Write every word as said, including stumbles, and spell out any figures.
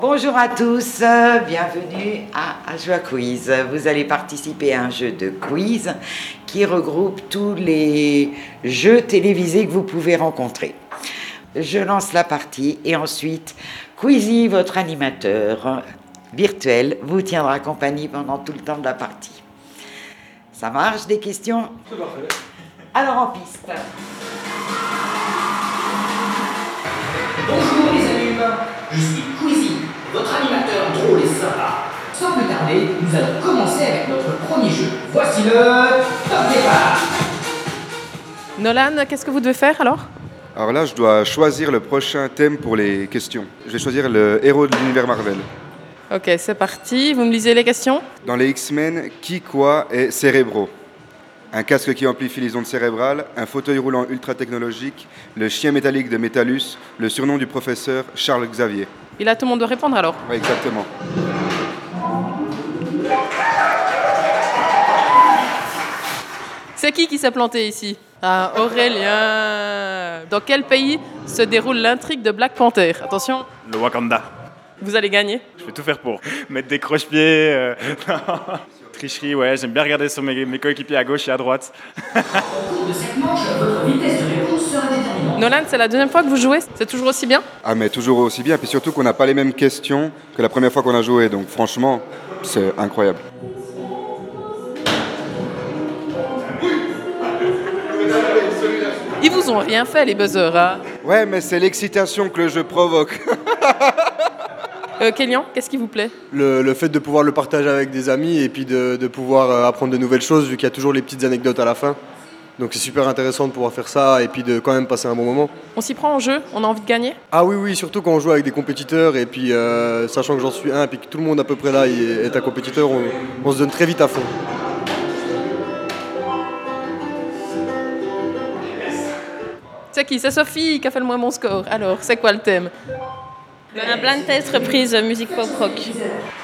Bonjour à tous, euh, bienvenue à Ajoie Quiz. Vous allez participer à un jeu de quiz qui regroupe tous les jeux télévisés que vous pouvez rencontrer. Je lance la partie et ensuite Quizy, votre animateur virtuel, vous tiendra compagnie pendant tout le temps de la partie. Ça marche, des questions? C'est parfait. Alors en piste. Bonjour les amis humains, je suis Quizy, votre animateur drôle et sympa. Sans plus tarder, nous allons commencer avec notre premier jeu. Voici le top départ. Nolan, qu'est-ce que vous devez faire alors? Alors là, je dois choisir le prochain thème pour les questions. Je vais choisir le héros de l'univers Marvel. Ok, c'est parti. Vous me lisez les questions? Dans les X-Men, qui, quoi est Cérébro? Un casque qui amplifie les ondes cérébrales, un fauteuil roulant ultra technologique, le chien métallique de Métallus, le surnom du professeur Charles Xavier. Et là, tout le monde doit répondre alors? Oui, exactement. C'est qui qui s'est planté ici? Ah, Aurélien. Dans quel pays se déroule l'intrigue de Black Panther? Attention, Le Wakanda. vous allez gagner. Je vais tout faire pour mettre des croche-pieds. euh, Tricherie, ouais, j'aime bien regarder sur mes, mes coéquipiers à gauche et à droite. Au cours de cette manche, votre vitesse de réponse sera déterminante. Nolan, c'est la deuxième fois que vous jouez? C'est toujours aussi bien? Ah mais toujours aussi bien, puis surtout qu'on n'a pas les mêmes questions que la première fois qu'on a joué, donc franchement, c'est incroyable. Ils vous ont rien fait, les buzzers, hein? Ouais, mais c'est l'excitation que le jeu provoque. Euh, Kélian, qu'est-ce qui vous plaît? Le, le fait de pouvoir le partager avec des amis et puis de, de pouvoir euh, apprendre de nouvelles choses vu qu'il y a toujours les petites anecdotes à la fin. Donc c'est super intéressant de pouvoir faire ça et puis de quand même passer un bon moment. On s'y prend en jeu? On a envie de gagner? Ah oui, oui, surtout quand on joue avec des compétiteurs et puis euh, sachant que j'en suis un et puis que tout le monde à peu près là est un compétiteur, on, on se donne très vite à fond. C'est qui? C'est Sophie qui a fait le moins bon score. Alors, c'est quoi le thème? Un blind test reprise musique pop rock.